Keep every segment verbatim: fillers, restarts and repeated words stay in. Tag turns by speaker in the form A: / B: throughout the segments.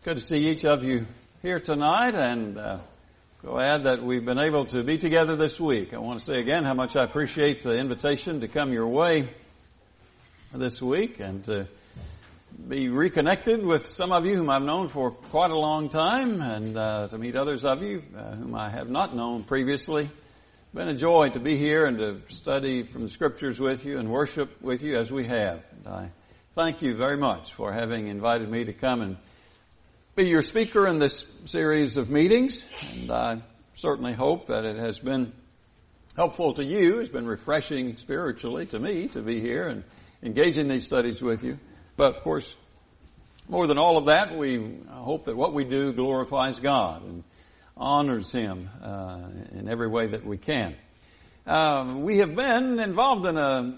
A: Good to see each of you here tonight, and uh, glad that we've been able to be together this week. I want to say again how much I appreciate the invitation to come your way this week and to be reconnected with some of you whom I've known for quite a long time, and uh, to meet others of you uh, whom I have not known previously. It's been a joy to be here and to study from the Scriptures with you and worship with you as we have. And I thank you very much for having invited me to come and be your speaker in this series of meetings, and I certainly hope that it has been helpful to you. It's been refreshing spiritually to me to be here and engage in these studies with you. But of course, more than all of that, we hope that what we do glorifies God and honors Him uh, in every way that we can. Uh, we have been involved in a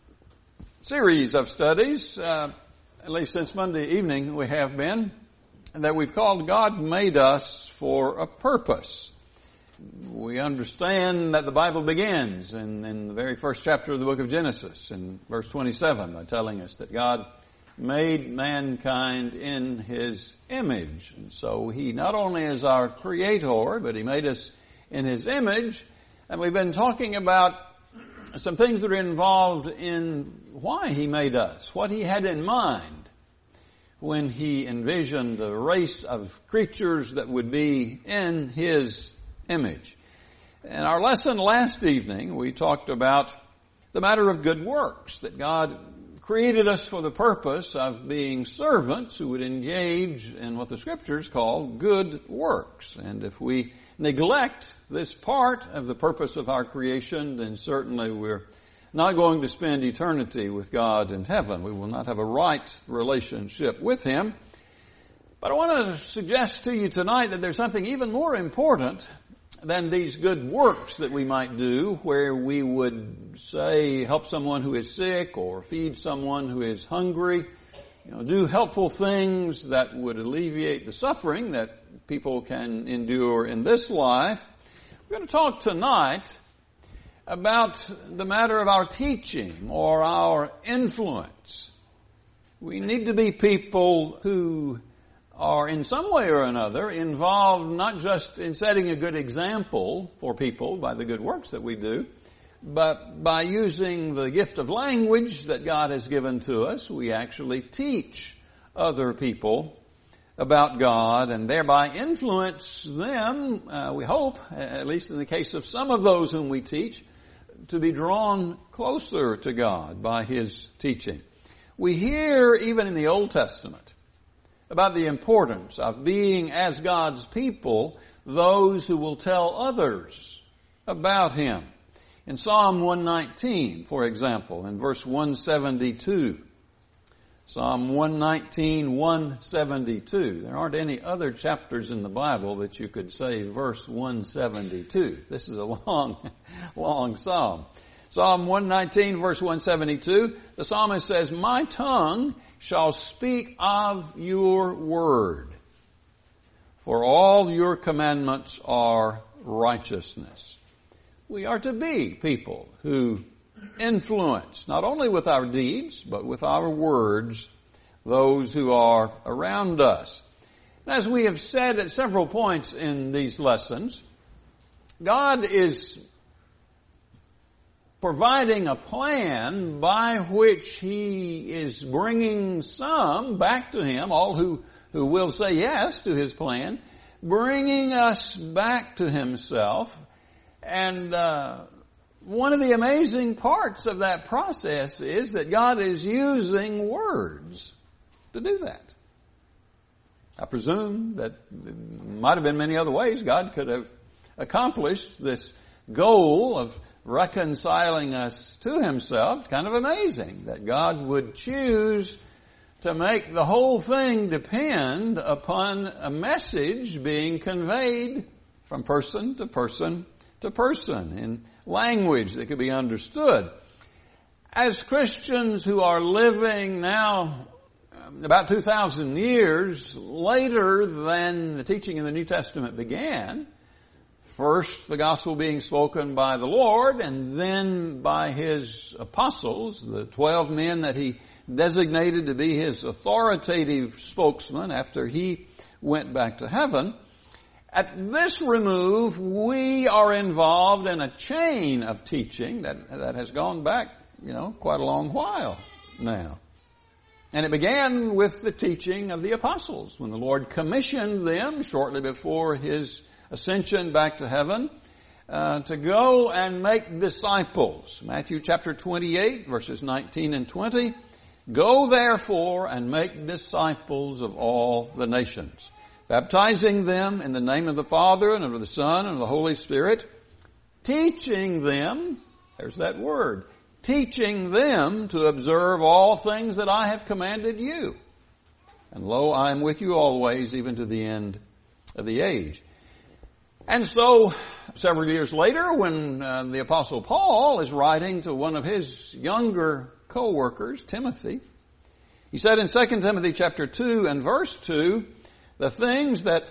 A: series of studies, uh, at least since Monday evening we have been, that we've called God Made Us for a Purpose. We understand that the Bible begins in, in the very first chapter of the book of Genesis, in verse twenty-seven, by telling us that God made mankind in His image. And so He not only is our Creator, but He made us in His image. And we've been talking about some things that are involved in why He made us, what He had in mind when He envisioned a race of creatures that would be in His image. In our lesson last evening, we talked about the matter of good works, that God created us for the purpose of being servants who would engage in what the Scriptures call good works. And if we neglect this part of the purpose of our creation, then certainly we're not going to spend eternity with God in heaven. We will not have a right relationship with Him. But I want to suggest to you tonight that there's something even more important than these good works that we might do, where we would, say, help someone who is sick or feed someone who is hungry, you know, do helpful things that would alleviate the suffering that people can endure in this life. We're going to talk tonight about the matter of our teaching or our influence. We need to be people who are in some way or another involved not just in setting a good example for people by the good works that we do, but by using the gift of language that God has given to us, we actually teach other people about God and thereby influence them, uh, we hope, at least in the case of some of those whom we teach, to be drawn closer to God by His teaching. We hear, even in the Old Testament, about the importance of being, as God's people, those who will tell others about Him. In Psalm one nineteen, for example, in verse one seventy-two, Psalm one nineteen, one seventy-two. There aren't any other chapters in the Bible that you could say verse one seventy-two. This is a long, long psalm. Psalm one nineteen, verse one seventy-two, the psalmist says, "My tongue shall speak of your word, for all your commandments are righteousness." We are to be people who influence, not only with our deeds, but with our words, those who are around us. And as we have said at several points in these lessons, God is providing a plan by which He is bringing some back to Him, all who, who will say yes to His plan, bringing us back to Himself. And uh, one of the amazing parts of that process is that God is using words to do that. I presume that there might have been many other ways God could have accomplished this goal of reconciling us to Himself. Kind of amazing that God would choose to make the whole thing depend upon a message being conveyed from person to person to person in language that could be understood. As Christians who are living now about two thousand years later than the teaching in the New Testament began, first the gospel being spoken by the Lord and then by His apostles, the twelve men that He designated to be his authoritative spokesman after he went back to heaven. At this remove, we are involved in a chain of teaching that, that has gone back, you know, quite a long while now. And it began with the teaching of the apostles when the Lord commissioned them shortly before his ascension back to heaven uh, to go and make disciples. Matthew chapter twenty-eight, verses nineteen and twenty. Go therefore and make disciples of all the nations, baptizing them in the name of the Father and of the Son and of the Holy Spirit, teaching them, there's that word, teaching them to observe all things that I have commanded you. And lo, I am with you always, even to the end of the age. And so, several years later, when uh, the Apostle Paul is writing to one of his younger co-workers, Timothy, he said in Second Timothy chapter two and verse two, the things that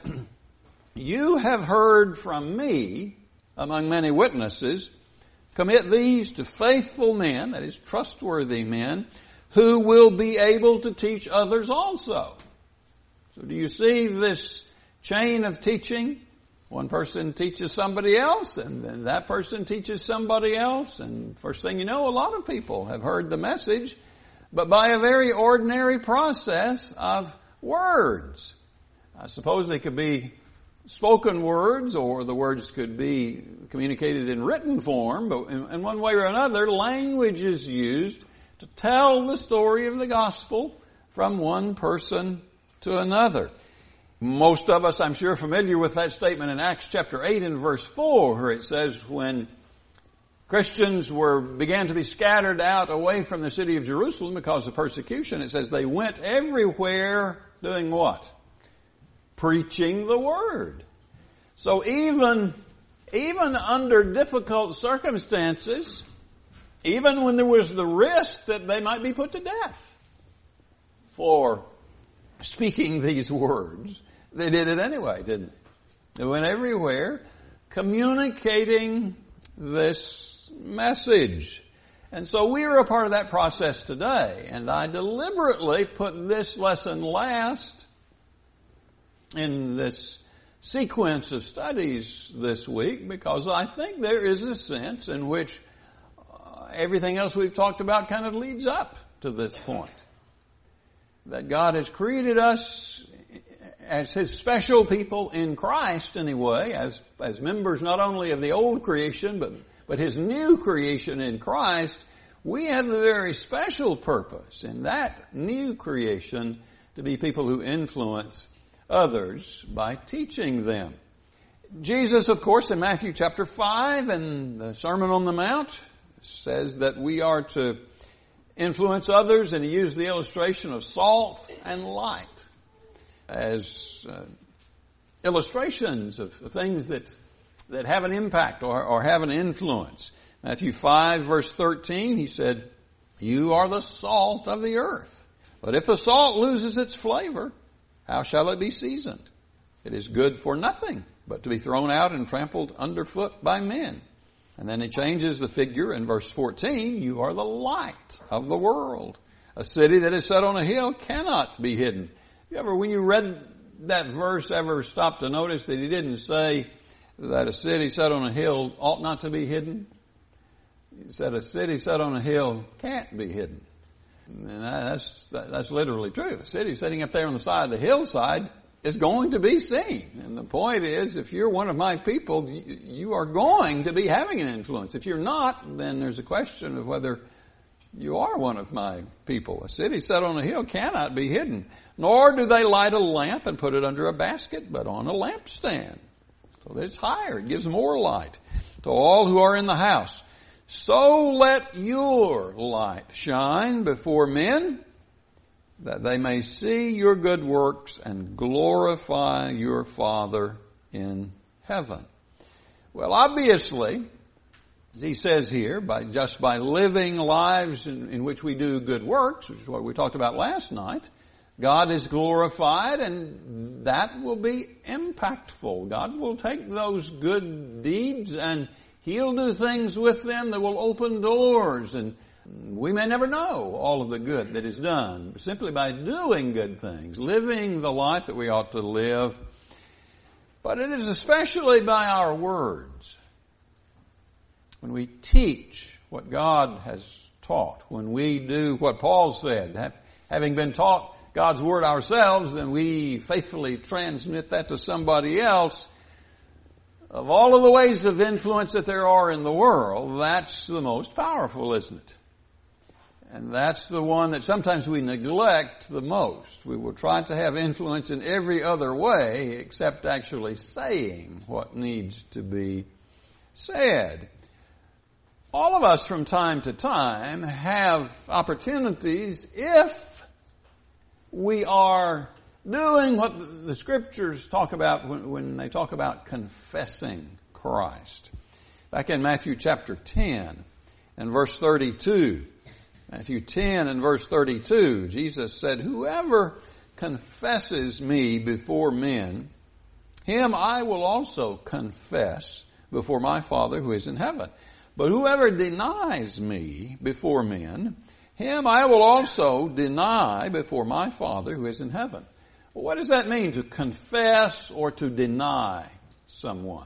A: you have heard from me among many witnesses, commit these to faithful men, that is, trustworthy men, who will be able to teach others also. So do you see this chain of teaching? One person teaches somebody else, and then that person teaches somebody else, and first thing you know, a lot of people have heard the message, but by a very ordinary process of words. I suppose they could be spoken words, or the words could be communicated in written form, but in, in one way or another, language is used to tell the story of the gospel from one person to another. Most of us, I'm sure, are familiar with that statement in Acts chapter eight and verse four, where it says when Christians were began to be scattered out away from the city of Jerusalem because of persecution, it says they went everywhere doing what? Preaching the word. So even, even under difficult circumstances, even when there was the risk that they might be put to death for speaking these words, they did it anyway, didn't they? They went everywhere communicating this message. And so we are a part of that process today. And I deliberately put this lesson last in this sequence of studies this week because I think there is a sense in which uh, everything else we've talked about kind of leads up to this point. That God has created us as His special people in Christ anyway, as, as members not only of the old creation, but, but His new creation in Christ. We have a very special purpose in that new creation to be people who influence others by teaching them. Jesus, of course, in Matthew chapter five and the Sermon on the Mount says that we are to influence others, and he used the illustration of salt and light as uh, illustrations of things that that have an impact or, or have an influence. Matthew five verse thirteen, he said, "You are the salt of the earth. But if the salt loses its flavor, how shall it be seasoned? It is good for nothing but to be thrown out and trampled underfoot by men." And then he changes the figure in verse fourteen, "You are the light of the world. A city that is set on a hill cannot be hidden." You ever, when you read that verse, ever stop to notice that he didn't say that a city set on a hill ought not to be hidden? He said a city set on a hill can't be hidden. And that's, that's literally true. A city sitting up there on the side of the hillside is going to be seen. And the point is, if you're one of my people, you are going to be having an influence. If you're not, then there's a question of whether you are one of my people. A city set on a hill cannot be hidden. Nor do they light a lamp and put it under a basket, but on a lampstand, so that it's higher. It gives more light to all who are in the house. So let your light shine before men, that they may see your good works and glorify your Father in heaven. Well, obviously, as he says here, by just by living lives in, in which we do good works, which is what we talked about last night, God is glorified, and that will be impactful. God will take those good deeds and He'll do things with them that will open doors and We may never know all of the good that is done simply by doing good things, living the life that we ought to live. But it is especially by our words. When we teach what God has taught, when we do what Paul said, having been taught God's Word ourselves, then we faithfully transmit that to somebody else. Of all of the ways of influence that there are in the world, that's the most powerful, isn't it? And that's the one that sometimes we neglect the most. We will try to have influence in every other way except actually saying what needs to be said. All of us from time to time have opportunities if we are doing what the Scriptures talk about when, when they talk about confessing Christ. Back in Matthew chapter ten and verse thirty-two, Matthew ten and verse thirty-two, Jesus said, "Whoever confesses me before men, him I will also confess before my Father who is in heaven. But whoever denies me before men, him I will also deny before my Father who is in heaven." Well, what does that mean, to confess or to deny someone?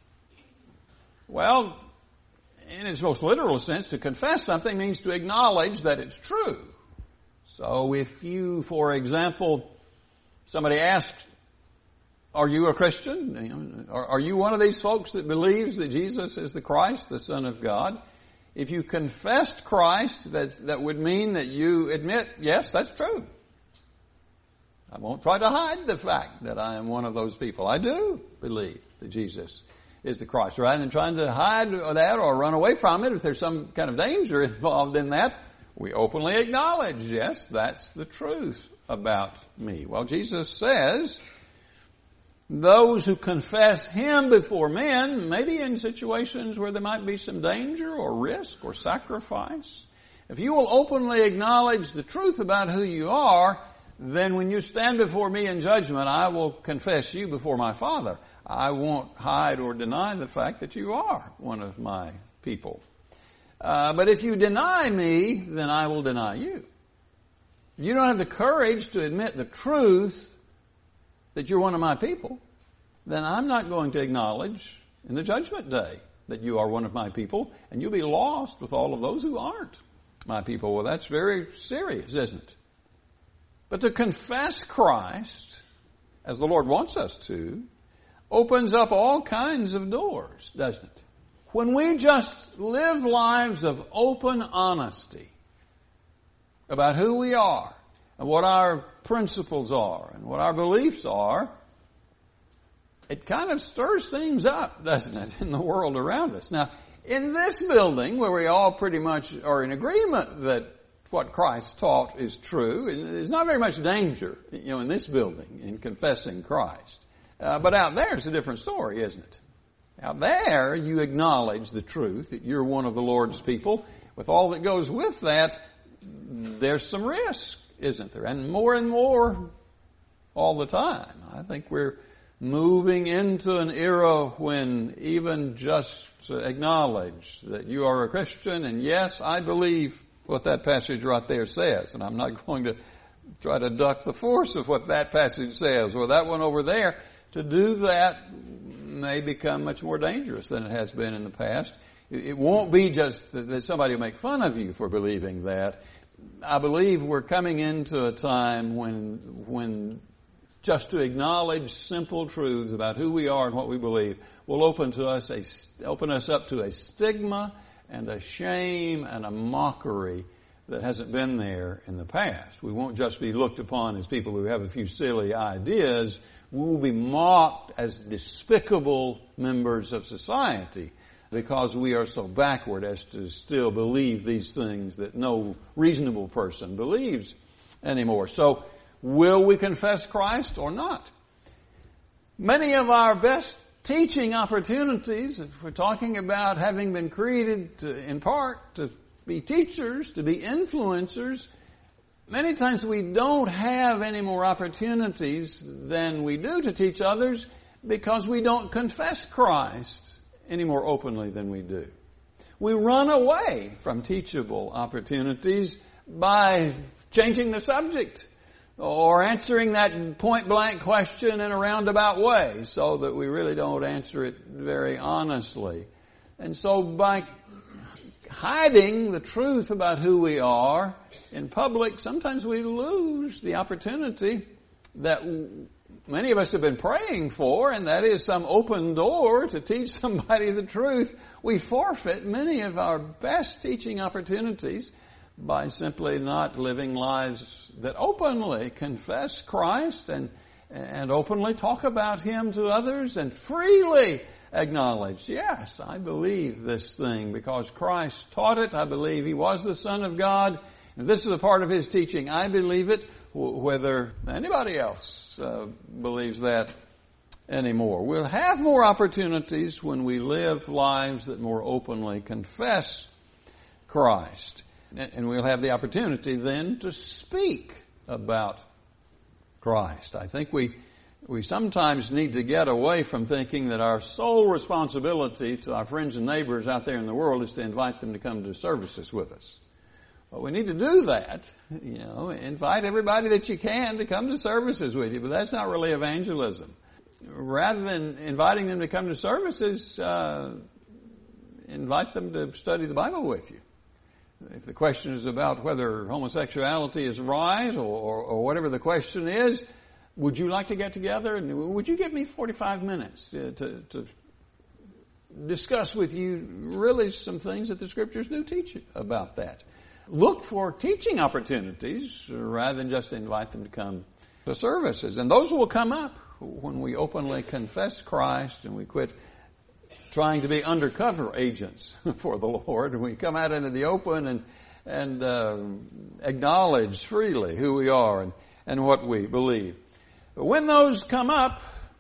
A: Well, in its most literal sense, to confess something means to acknowledge that it's true. So if you, for example, somebody asks, "Are you a Christian? Are you one of these folks that believes that Jesus is the Christ, the Son of God?" If you confessed Christ, that, that would mean that you admit, yes, that's true. I won't try to hide the fact that I am one of those people. I do believe that Jesus is the Christ. Rather than trying to hide that or run away from it, if there's some kind of danger involved in that, we openly acknowledge, yes, that's the truth about me. Well, Jesus says, those who confess Him before men, maybe in situations where there might be some danger or risk or sacrifice, if you will openly acknowledge the truth about who you are, then when you stand before me in judgment, I will confess you before my Father. I won't hide or deny the fact that you are one of my people. Uh, but if you deny me, then I will deny you. If you don't have the courage to admit the truth that you're one of my people, then I'm not going to acknowledge in the judgment day that you are one of my people, and you'll be lost with all of those who aren't my people. Well, that's very serious, isn't it? But to confess Christ, as the Lord wants us to, opens up all kinds of doors, doesn't it? When we just live lives of open honesty about who we are and what our principles are and what our beliefs are, it kind of stirs things up, doesn't it, in the world around us. Now, in this building, where we all pretty much are in agreement that what Christ taught is true, there's not very much danger, you know, in this building in confessing Christ. Uh, but out there, it's a different story, isn't it? Out there, you acknowledge the truth that you're one of the Lord's people. With all that goes with that, there's some risk, isn't there? And more and more all the time. I think we're moving into an era when even just to acknowledge that you are a Christian, and yes, I believe what that passage right there says, and I'm not going to try to duck the force of what that passage says or that one over there. To do that may become much more dangerous than it has been in the past. It won't be just that somebody will make fun of you for believing that. I believe we're coming into a time when, when just to acknowledge simple truths about who we are and what we believe will open to us a, open us up to a stigma and a shame and a mockery that hasn't been there in the past. We won't just be looked upon as people who have a few silly ideas. We will be mocked as despicable members of society because we are so backward as to still believe these things that no reasonable person believes anymore. So, will we confess Christ or not? Many of our best teaching opportunities, if we're talking about having been created to, in part to be teachers, to be influencers, many times we don't have any more opportunities than we do to teach others because we don't confess Christ any more openly than we do. we run away from teachable opportunities by changing the subject or answering that point-blank question in a roundabout way so that we really don't answer it very honestly. And so by hiding the truth about who we are in public, sometimes we lose the opportunity that many of us have been praying for, and that is some open door to teach somebody the truth. We forfeit many of our best teaching opportunities by simply not living lives that openly confess Christ and, and openly talk about Him to others and freely acknowledge, yes, I believe this thing because Christ taught it. I believe He was the Son of God. And this is a part of His teaching. I believe it, whether anybody else uh, believes that anymore. We'll have more opportunities when we live lives that more openly confess Christ. And we'll have the opportunity then to speak about Christ. I think we we sometimes need to get away from thinking that our sole responsibility to our friends and neighbors out there in the world is to invite them to come to services with us. Well, we need to do that, you know, invite everybody that you can to come to services with you, but that's not really evangelism. Rather than inviting them to come to services, uh, invite them to study the Bible with you. If the question is about whether homosexuality is right or, or, or whatever the question is, would you like to get together and would you give me forty-five minutes to, to, to discuss with you really some things that the Scriptures do teach about that? Look for teaching opportunities rather than just invite them to come to services. And those will come up when we openly confess Christ and we quit trying to be undercover agents for the Lord, and we come out into the open and and uh, acknowledge freely who we are and, and what we believe. But when those come up,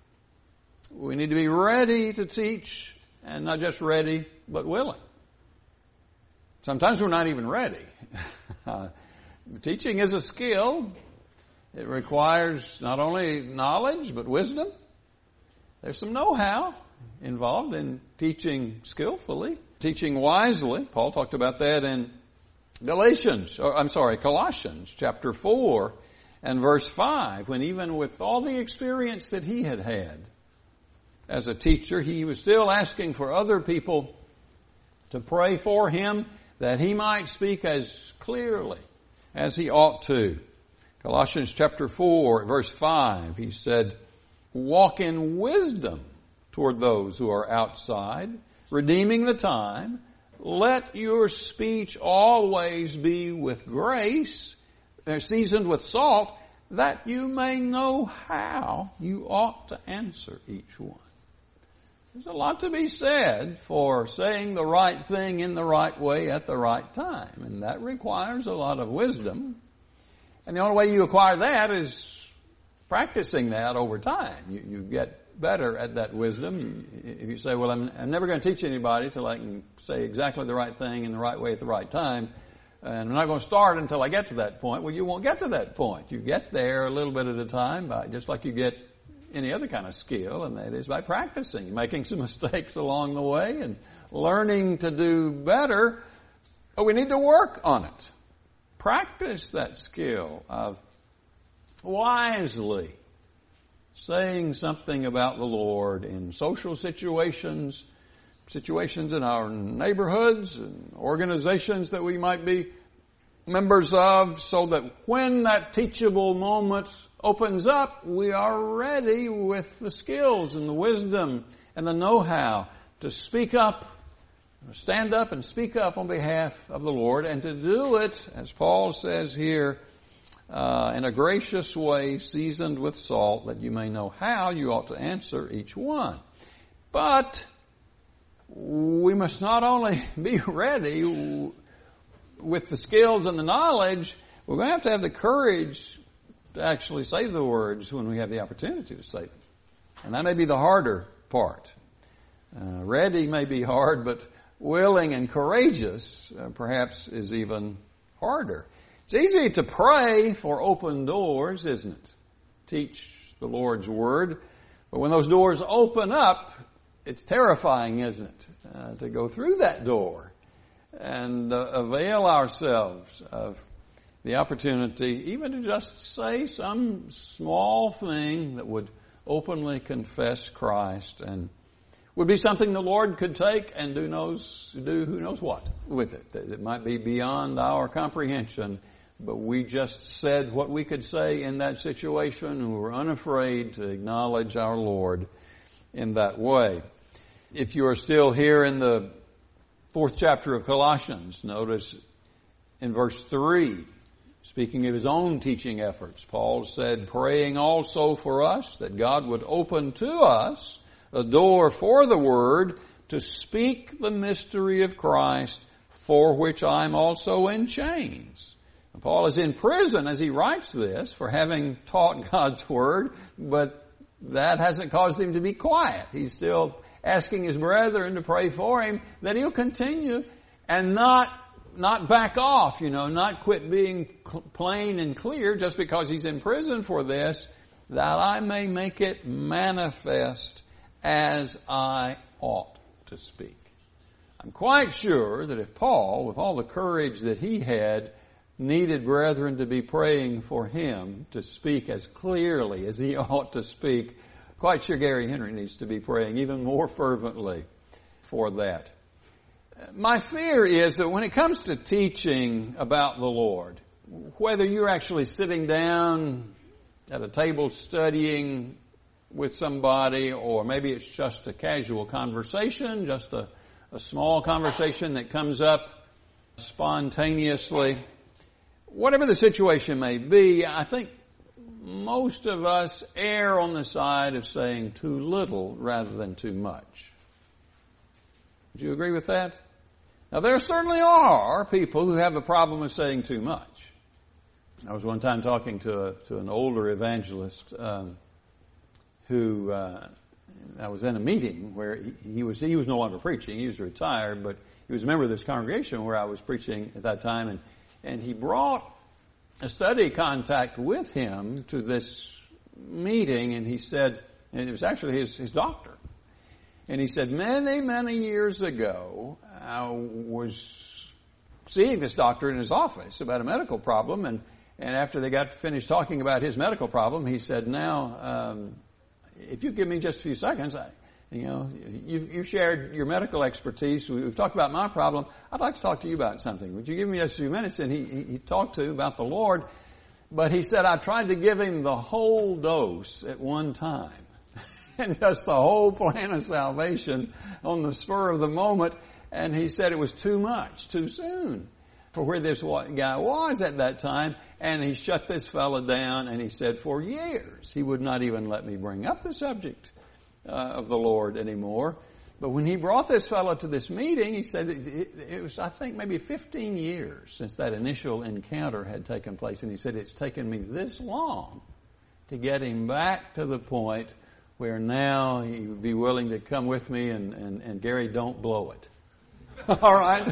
A: we need to be ready to teach, and not just ready, but willing. Sometimes we're not even ready. uh, teaching is a skill. It requires not only knowledge, but wisdom. There's some know-how involved in teaching skillfully, teaching wisely. Paul talked about that in Galatians, or I'm sorry, Colossians chapter four and verse five, when even with all the experience that he had had as a teacher, he was still asking for other people to pray for him that he might speak as clearly as he ought to. Colossians chapter four, verse five, he said, "Walk in wisdom toward those who are outside, redeeming the time. Let your speech always be with grace, seasoned with salt, that you may know how you ought to answer each one." There's a lot to be said for saying the right thing in the right way at the right time, and that requires a lot of wisdom. And the only way you acquire that is practicing that over time. You, you get better at that wisdom. You, if you say, well, I'm, I'm never going to teach anybody till I can say exactly the right thing in the right way at the right time, and I'm not going to start until I get to that point. Well, you won't get to that point. You get there a little bit at a time, by just like you get any other kind of skill, and that is by practicing, making some mistakes along the way and learning to do better. But we need to work on it. Practice that skill of wisely saying something about the Lord in social situations, situations in our neighborhoods and organizations that we might be members of, so that when that teachable moment opens up, we are ready with the skills and the wisdom and the know-how to speak up, stand up and speak up on behalf of the Lord, and to do it, as Paul says here, uh, in a gracious way, seasoned with salt, that you may know how you ought to answer each one. But we must not only be ready with the skills and the knowledge, we're going to have to have the courage to actually say the words when we have the opportunity to say them. And that may be the harder part. Uh, ready may be hard, but willing and courageous uh, perhaps is even harder. It's easy to pray for open doors, isn't it? Teach the Lord's Word. But when those doors open up, it's terrifying, isn't it? Uh, to go through that door and uh, avail ourselves of the opportunity even to just say some small thing that would openly confess Christ and would be something the Lord could take and do knows do who knows what with it. It might be beyond our comprehension, but we just said what we could say in that situation, and we were unafraid to acknowledge our Lord in that way. If you are still here in the fourth chapter of Colossians, notice in verse three, speaking of his own teaching efforts, Paul said, praying also for us that God would open to us a door for the word to speak the mystery of Christ, for which I'm also in chains. And Paul is in prison as he writes this for having taught God's word, but that hasn't caused him to be quiet. He's still asking his brethren to pray for him that he'll continue and not not back off, you know, not quit being plain and clear just because he's in prison for this, that I may make it manifest as I ought to speak. I'm quite sure that if Paul, with all the courage that he had, needed brethren to be praying for him to speak as clearly as he ought to speak, quite sure Gary Henry needs to be praying even more fervently for that. My fear is that when it comes to teaching about the Lord, whether you're actually sitting down at a table studying with somebody, or maybe it's just a casual conversation, just a, a small conversation that comes up spontaneously, whatever the situation may be, I think most of us err on the side of saying too little rather than too much. Would you agree with that? Now, there certainly are people who have a problem with saying too much. I was one time talking to a, to an older evangelist um, who uh, I was in a meeting where he, he was he was no longer preaching. He was retired, but he was a member of this congregation where I was preaching at that time, and and he brought a study contact with him to this meeting, and he said, and it was actually his his doctor. And he said, many, many years ago, I was seeing this doctor in his office about a medical problem, and, and after they got finished talking about his medical problem, he said, now, um, if you give me just a few seconds, I, you know, you, you shared your medical expertise, we've talked about my problem, I'd like to talk to you about something. Would you give me just a few minutes? And he, he, he talked to about the Lord, but he said, I tried to give him the whole dose at one time. And just the whole plan of salvation on the spur of the moment. And he said it was too much, too soon for where this guy was at that time. And he shut this fellow down, and he said for years he would not even let me bring up the subject uh, of the Lord anymore. But when he brought this fellow to this meeting, he said it, it was, I think, maybe fifteen years since that initial encounter had taken place. And he said it's taken me this long to get him back to the point where now he would be willing to come with me and, and, and Gary, don't blow it. All right?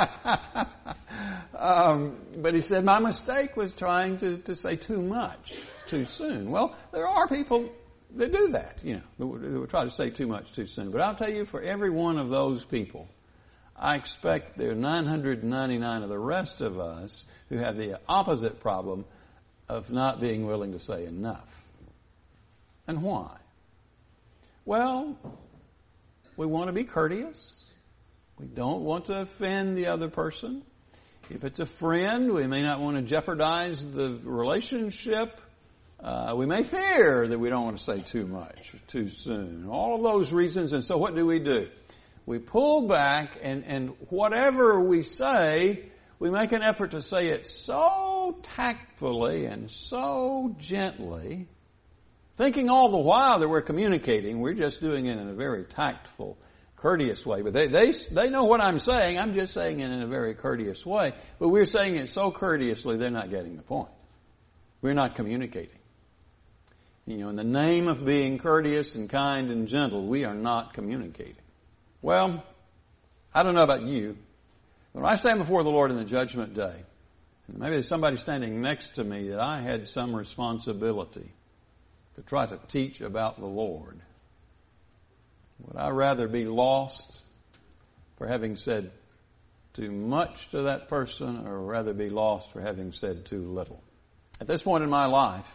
A: um, but he said, my mistake was trying to, to say too much too soon. Well, there are people that do that, you know, that would, that would try to say too much too soon. But I'll tell you, for every one of those people, I expect there are nine hundred ninety-nine of the rest of us who have the opposite problem of not being willing to say enough. And why? Well, we want to be courteous. We don't want to offend the other person. If it's a friend, we may not want to jeopardize the relationship. Uh, we may fear that we don't want to say too much or too soon. All of those reasons. And so what do we do? We pull back, and, and whatever we say, we make an effort to say it so tactfully and so gently, thinking all the while that we're communicating. We're just doing it in a very tactful, courteous way. But they, they, they know what I'm saying. I'm just saying it in a very courteous way. But we're saying it so courteously, they're not getting the point. We're not communicating. You know, in the name of being courteous and kind and gentle, we are not communicating. Well, I don't know about you. When I stand before the Lord in the judgment day, and maybe there's somebody standing next to me that I had some responsibility to try to teach about the Lord, would I rather be lost for having said too much to that person, or rather be lost for having said too little. At this point in my life,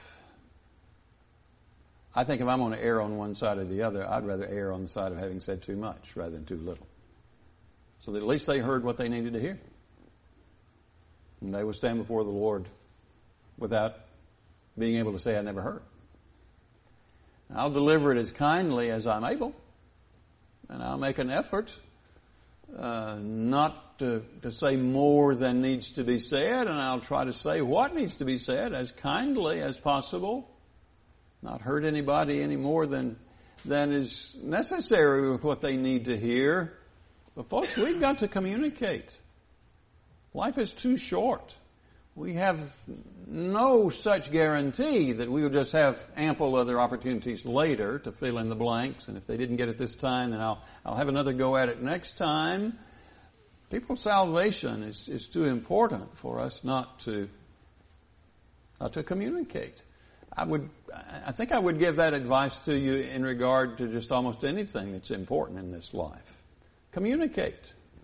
A: I think if I'm going to err on one side or the other, I'd rather err on the side of having said too much rather than too little. So that at least they heard what they needed to hear. And they would stand before the Lord without being able to say, I never heard. I'll deliver it as kindly as I'm able. And I'll make an effort uh, not to, to say more than needs to be said. And I'll try to say what needs to be said as kindly as possible. Not hurt anybody any more than, than is necessary with what they need to hear. But folks, we've got to communicate. Life is too short. We have no such guarantee that we will just have ample other opportunities later to fill in the blanks. And if they didn't get it this time, then I'll, I'll have another go at it next time. People's salvation is, is too important for us not to, not to communicate. I would, I think I would give that advice to you in regard to just almost anything that's important in this life. Communicate.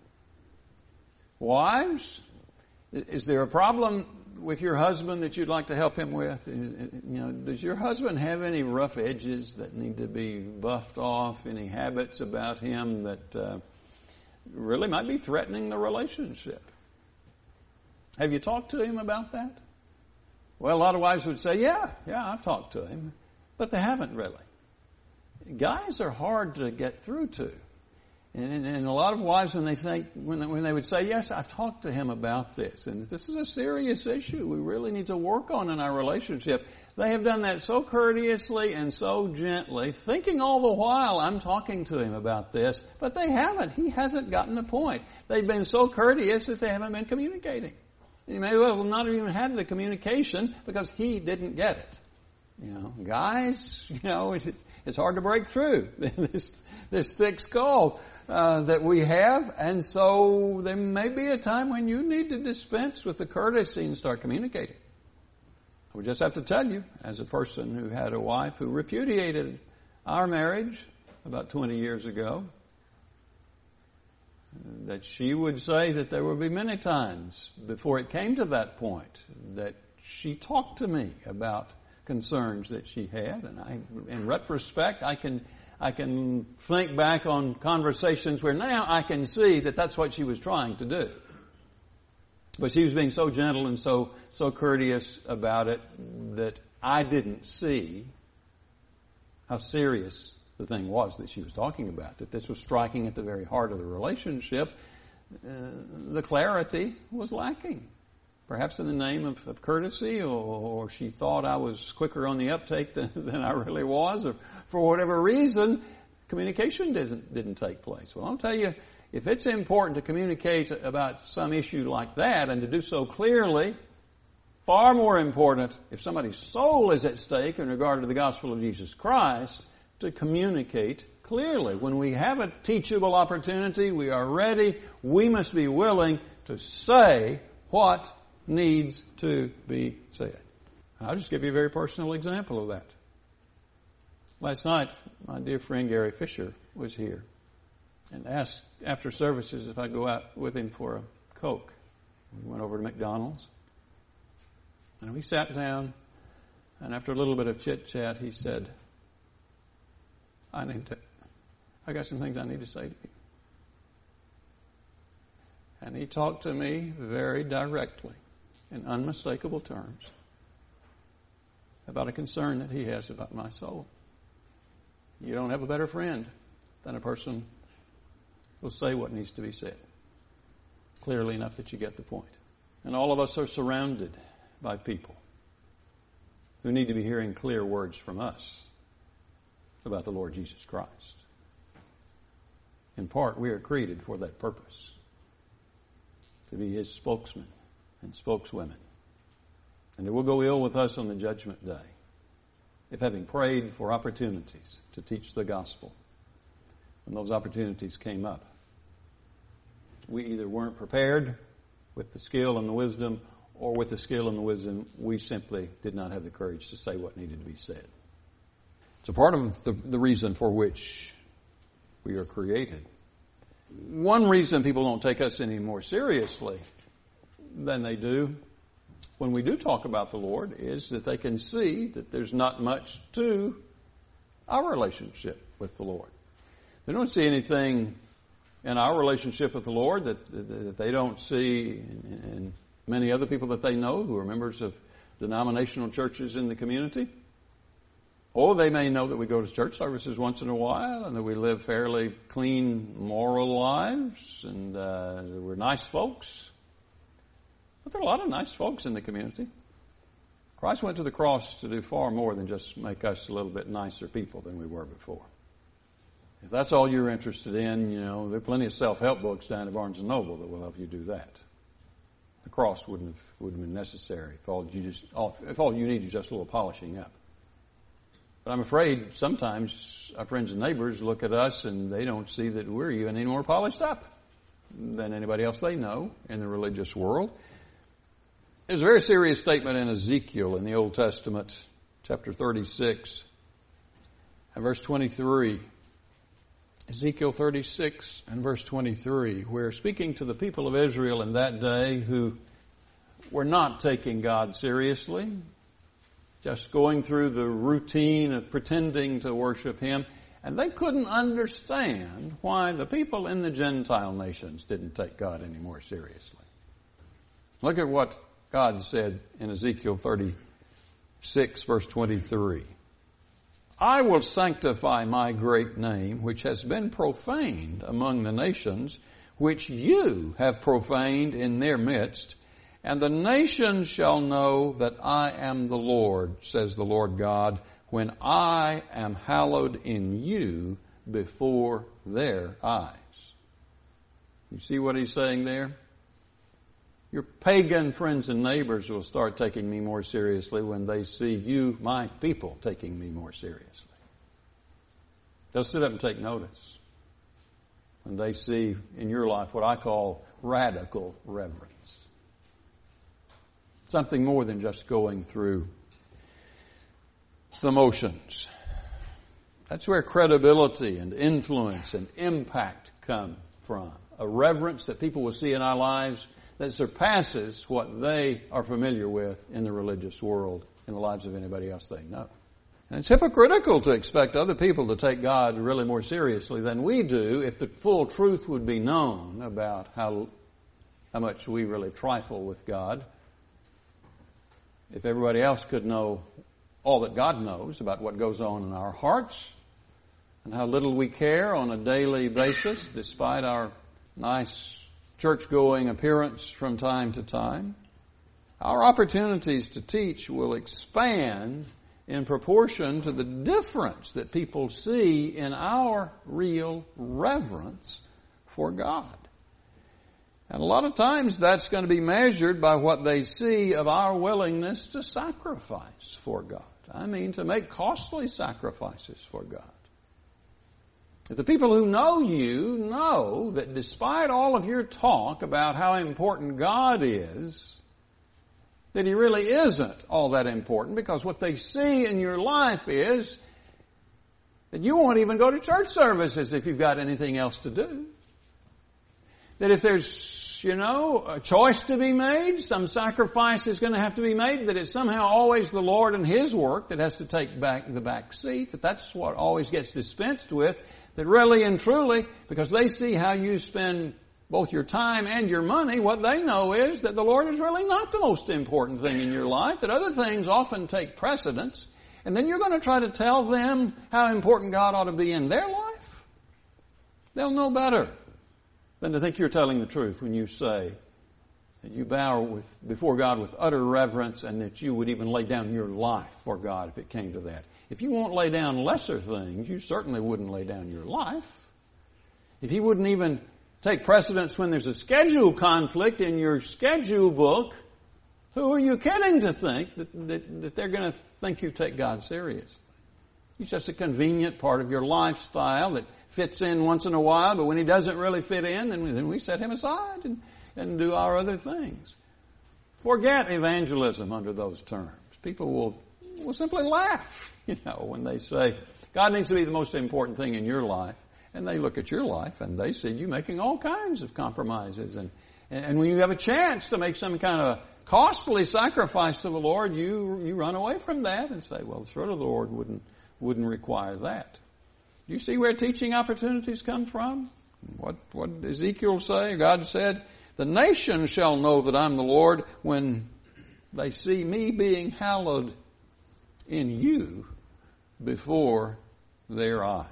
A: Wives, is there a problem with your husband that you'd like to help him with? You know, does your husband have any rough edges that need to be buffed off? Any habits about him that uh, really might be threatening the relationship? Have you talked to him about that? Well, a lot of wives would say, yeah, yeah, I've talked to him. But they haven't really. Guys are hard to get through to. And, and a lot of wives, when they think, when they, when they would say, yes, I've talked to him about this, and this is a serious issue we really need to work on in our relationship, they have done that so courteously and so gently, thinking all the while I'm talking to him about this, but they haven't. He hasn't gotten the point. They've been so courteous that they haven't been communicating. You may well not have even had the communication because he didn't get it. You know, guys, you know, it's, it's hard to break through this, this thick skull uh, that we have. And so there may be a time when you need to dispense with the courtesy and start communicating. I would just have to tell you, as a person who had a wife who repudiated our marriage about twenty years ago, that she would say that there would be many times before it came to that point that she talked to me about concerns that she had. And I, in retrospect, I can, I can think back on conversations where now I can see that that's what she was trying to do. But she was being so gentle and so, so courteous about it that I didn't see how serious the thing was that she was talking about, that this was striking at the very heart of the relationship. Uh, the clarity was lacking. Perhaps in the name of, of courtesy, or, or she thought I was quicker on the uptake than, than I really was, or for whatever reason, communication didn't, didn't take place. Well, I'll tell you, if it's important to communicate about some issue like that and to do so clearly, far more important if somebody's soul is at stake in regard to the gospel of Jesus Christ, to communicate clearly. When we have a teachable opportunity, we are ready. We must be willing to say what needs to be said. I'll just give you a very personal example of that. Last night, my dear friend Gary Fisher was here and asked after services if I'd go out with him for a Coke. We went over to McDonald's and we sat down, and after a little bit of chit-chat, he said, I need to, I got some things I need to say to you. And he talked to me very directly, in unmistakable terms, about a concern that he has about my soul. You don't have a better friend than a person who will say what needs to be said, clearly enough that you get the point. And all of us are surrounded by people who need to be hearing clear words from us about the Lord Jesus Christ. In part, we are created for that purpose, to be His spokesmen and spokeswomen. And it will go ill with us on the judgment day if, having prayed for opportunities to teach the gospel, when those opportunities came up, we either weren't prepared with the skill and the wisdom, or with the skill and the wisdom, we simply did not have the courage to say what needed to be said. It's a part of the, the reason for which we are created. one reason people don't take us any more seriously than they do when we do talk about the Lord is that they can see that there's not much to our relationship with the Lord. They don't see anything in our relationship with the Lord that, that they don't see in, in many other people that they know who are members of denominational churches in the community. Or they may know that we go to church services once in a while and that we live fairly clean, moral lives and uh, we're nice folks. But there are a lot of nice folks in the community. Christ went to the cross to do far more than just make us a little bit nicer people than we were before. If that's all you're interested in, you know, there are plenty of self-help books down at Barnes and Noble that will help you do that. The cross wouldn't have, wouldn't have been necessary if all you just, if all you need is just a little polishing up. But I'm afraid sometimes our friends and neighbors look at us and they don't see that we're even any more polished up than anybody else they know in the religious world. There's a very serious statement in Ezekiel in the Old Testament, chapter thirty-six, and verse twenty-three. Ezekiel thirty-six and verse twenty-three, where speaking to the people of Israel in that day who were not taking God seriously, just going through the routine of pretending to worship Him, and they couldn't understand why the people in the Gentile nations didn't take God any more seriously. Look at what God said in Ezekiel thirty-six, verse twenty-three. I will sanctify my great name, which has been profaned among the nations, which you have profaned in their midst, and the nations shall know that I am the Lord, says the Lord God, when I am hallowed in you before their eyes. You see what he's saying there? Your pagan friends and neighbors will start taking me more seriously when they see you, my people, taking me more seriously. They'll sit up and take notice when they see in your life what I call radical reverence. Something more than just going through the motions. That's where credibility and influence and impact come from. A reverence that people will see in our lives that surpasses what they are familiar with in the religious world, in the lives of anybody else they know. And it's hypocritical to expect other people to take God really more seriously than we do if the full truth would be known about how, how much we really trifle with God. If everybody else could know all that God knows about what goes on in our hearts and how little we care on a daily basis despite our nice church-going appearance from time to time, our opportunities to teach will expand in proportion to the difference that people see in our real reverence for God. And a lot of times that's going to be measured by what they see of our willingness to sacrifice for God. I mean, to make costly sacrifices for God. If the people who know you know that despite all of your talk about how important God is, that He really isn't all that important, because what they see in your life is that you won't even go to church services if you've got anything else to do. That if there's, you know, a choice to be made, some sacrifice is going to have to be made, that it's somehow always the Lord and His work that has to take back the back seat, that that's what always gets dispensed with, that really and truly, because they see how you spend both your time and your money, what they know is that the Lord is really not the most important thing in your life, that other things often take precedence, and then you're going to try to tell them how important God ought to be in their life? They'll know better than to think you're telling the truth when you say that you bow with, before God with utter reverence, and that you would even lay down your life for God if it came to that. If you won't lay down lesser things, you certainly wouldn't lay down your life. If you wouldn't even take precedence when there's a schedule conflict in your schedule book, who are you kidding to think that, that, that they're going to think you take God seriously? He's just a convenient part of your lifestyle that fits in once in a while, but when He doesn't really fit in, then we, then we set Him aside and, and do our other things. Forget evangelism under those terms. People will, will simply laugh, you know, when they say, God needs to be the most important thing in your life, And they look at your life and they see you making all kinds of compromises. And, and when you have a chance to make some kind of costly sacrifice to the Lord, you, you run away from that and say, well, surely the Lord wouldn't, wouldn't require that. You see where teaching opportunities come from? What, what did Ezekiel say? God said, the nations shall know that I'm the Lord when they see me being hallowed in you before their eyes.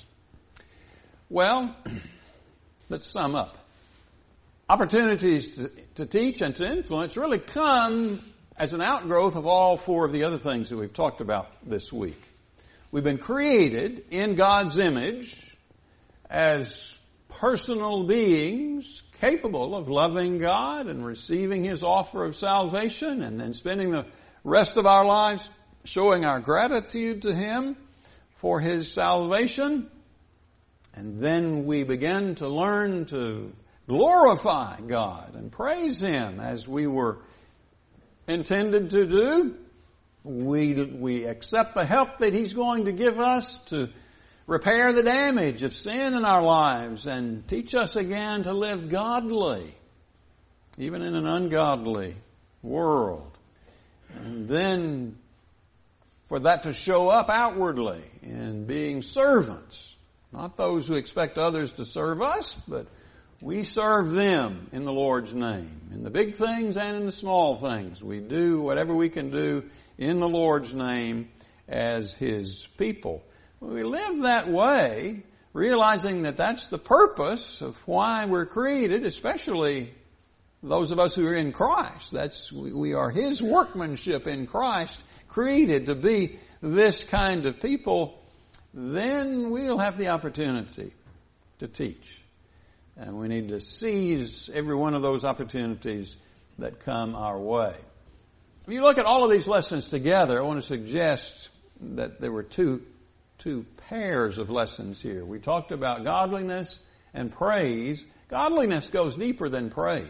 A: Well, let's sum up. Opportunities to, to teach and to influence really come as an outgrowth of all four of the other things that we've talked about this week. We've been created in God's image as personal beings capable of loving God and receiving His offer of salvation and then spending the rest of our lives showing our gratitude to Him for His salvation. And then we begin to learn to glorify God and praise Him as we were intended to do. We, we accept the help that He's going to give us to repair the damage of sin in our lives and teach us again to live godly, even in an ungodly world. And then for that to show up outwardly in being servants, not those who expect others to serve us, but we serve them in the Lord's name. In the big things and in the small things. We do whatever we can do in the Lord's name as His people. We live that way, realizing that that's the purpose of why we're created, especially those of us who are in Christ. That's, we are His workmanship in Christ, created to be this kind of people. Then we'll have the opportunity to teach. And we need to seize every one of those opportunities that come our way. If you look at all of these lessons together, I want to suggest that there were two, two pairs of lessons here. We talked about godliness and praise. Godliness goes deeper than praise.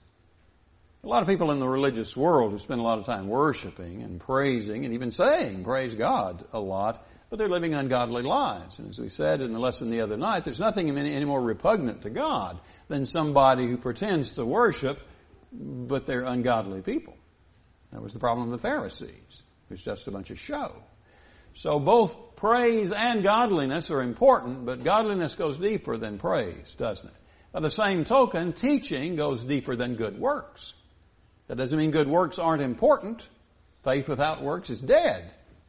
A: A lot of people in the religious world who spend a lot of time worshiping and praising and even saying praise God a lot, but they're living ungodly lives. And as we said in the lesson the other night, there's nothing any, any more repugnant to God than somebody who pretends to worship, but they're ungodly people. That was the problem of the Pharisees. It was just a bunch of show. So both praise and godliness are important, but godliness goes deeper than praise, doesn't it? By the same token, teaching goes deeper than good works. That doesn't mean good works aren't important. Faith without works is dead.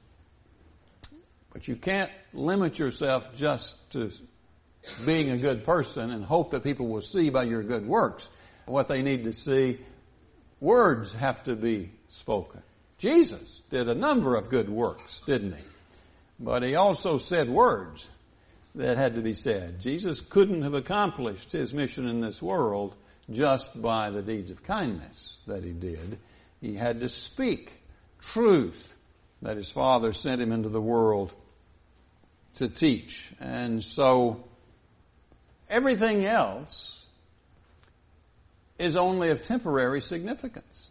A: But you can't limit yourself just to being a good person and hope that people will see by your good works what they need to see. Words have to be spoken. Jesus did a number of good works, didn't He? But He also said words that had to be said. Jesus couldn't have accomplished His mission in this world just by the deeds of kindness that He did. He had to speak truth that His Father sent Him into the world to teach. And so everything else is only of temporary significance.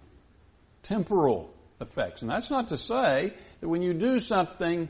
A: Temporal effects. And that's not to say that when you do something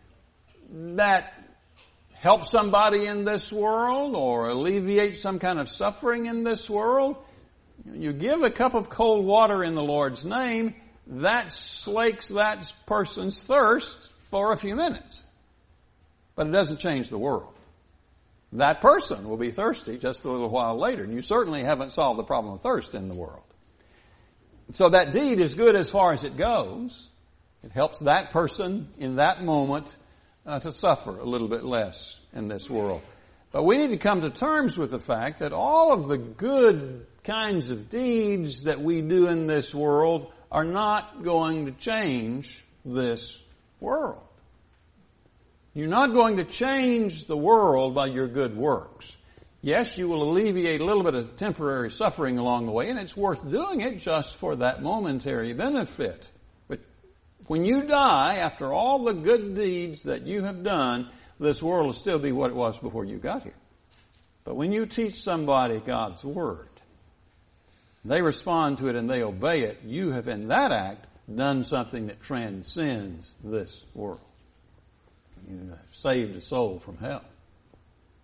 A: that helps somebody in this world or alleviates some kind of suffering in this world, you give a cup of cold water in the Lord's name, that slakes that person's thirst for a few minutes. But it doesn't change the world. That person will be thirsty just a little while later, and you certainly haven't solved the problem of thirst in the world. So that deed is good as far as it goes. It helps that person in that moment uh, to suffer a little bit less in this world. But we need to come to terms with the fact that all of the good kinds of deeds that we do in this world are not going to change this world. You're not going to change the world by your good works. Yes, you will alleviate a little bit of temporary suffering along the way, and it's worth doing it just for that momentary benefit. But when you die, after all the good deeds that you have done, this world will still be what it was before you got here. But when you teach somebody God's Word, they respond to it and they obey it, you have in that act done something that transcends this world. You have saved a soul from hell.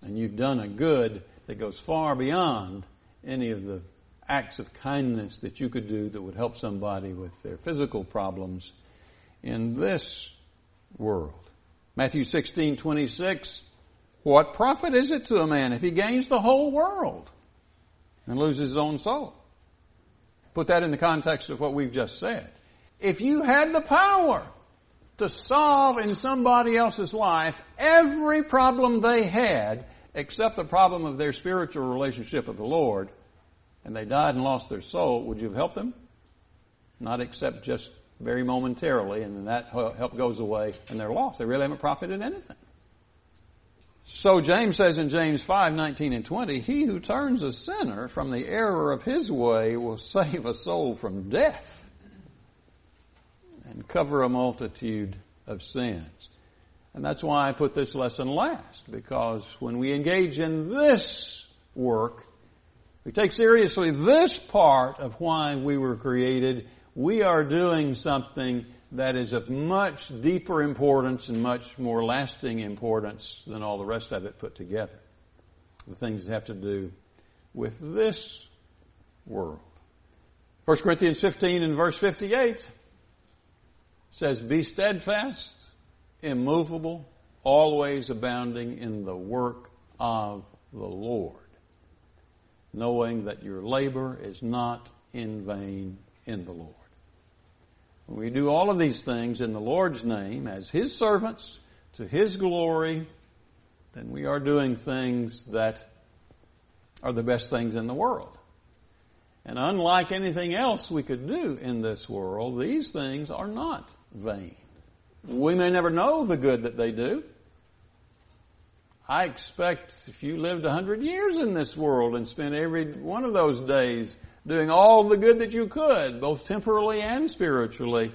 A: And you've done a good that goes far beyond any of the acts of kindness that you could do that would help somebody with their physical problems in this world. Matthew sixteen twenty-six, what profit is it to a man if he gains the whole world and loses his own soul? Put that in the context of what we've just said. If you had the power to solve in somebody else's life every problem they had except the problem of their spiritual relationship with the Lord, and they died and lost their soul, would you have helped them? Not except just very momentarily, and then that help goes away and they're lost. They really haven't profited anything. So James says in James five nineteen and twenty, he who turns a sinner from the error of his way will save a soul from death and cover a multitude of sins. And that's why I put this lesson last, because when we engage in this work, we take seriously this part of why we were created, we are doing something that is of much deeper importance and much more lasting importance than all the rest of it put together. The things that have to do with this world. First Corinthians fifteen and verse fifty-eight says, be steadfast, immovable, always abounding in the work of the Lord, knowing that your labor is not in vain in the Lord. When we do all of these things in the Lord's name, as His servants, to His glory, then we are doing things that are the best things in the world. And unlike anything else we could do in this world, these things are not vain. We may never know the good that they do. I expect if you lived a hundred years in this world and spent every one of those days doing all the good that you could, both temporally and spiritually,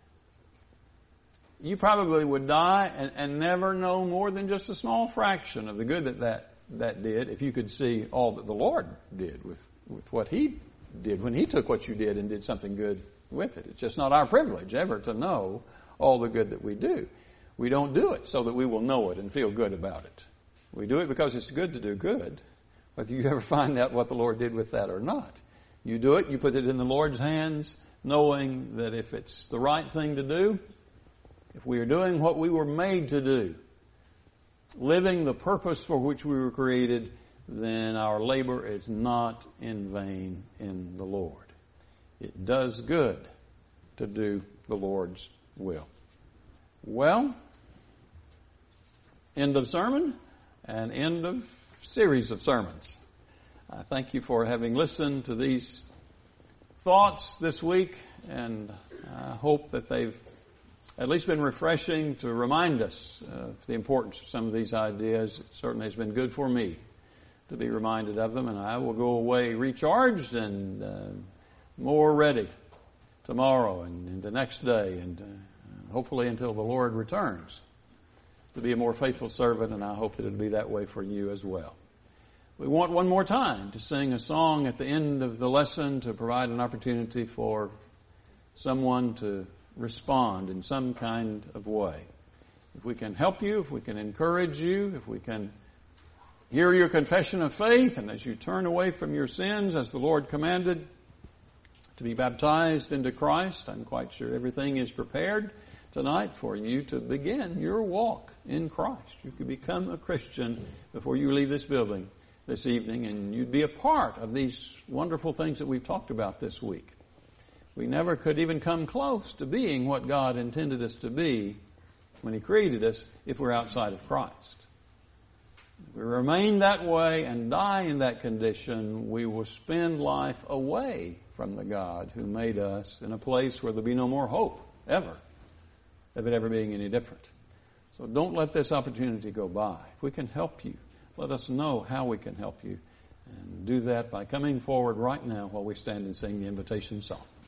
A: you probably would die and, and never know more than just a small fraction of the good that, that that did if you could see all that the Lord did with, with what He did when He took what you did and did something good with it. It's just not our privilege ever to know all the good that we do. We don't do it so that we will know it and feel good about it. We do it because it's good to do good, whether you ever find out what the Lord did with that or not. You do it, you put it in the Lord's hands, knowing that if it's the right thing to do, if we are doing what we were made to do, living the purpose for which we were created, then our labor is not in vain in the Lord. It does good to do the Lord's will. Well, end of sermon and end of series of sermons. I thank you for having listened to these thoughts this week, and I hope that they've at least been refreshing to remind us of the importance of some of these ideas. It certainly has been good for me to be reminded of them, and I will go away recharged and uh, more ready tomorrow and, and the next day, and uh, hopefully until the Lord returns, to be a more faithful servant, and I hope that it'll be that way for you as well. We want one more time to sing a song at the end of the lesson to provide an opportunity for someone to respond in some kind of way. If we can help you, if we can encourage you, if we can hear your confession of faith, and as you turn away from your sins as the Lord commanded, to be baptized into Christ, I'm quite sure everything is prepared tonight for you to begin your walk in Christ. You could become a Christian before you leave this building this evening, and you'd be a part of these wonderful things that we've talked about this week. We never could even come close to being what God intended us to be when He created us if we're outside of Christ. If we remain that way and die in that condition, we will spend life away from the God who made us in a place where there'll be no more hope, ever, of it ever being any different. So don't let this opportunity go by. If we can help you, let us know how we can help you. And do that by coming forward right now while we stand and sing the invitation song.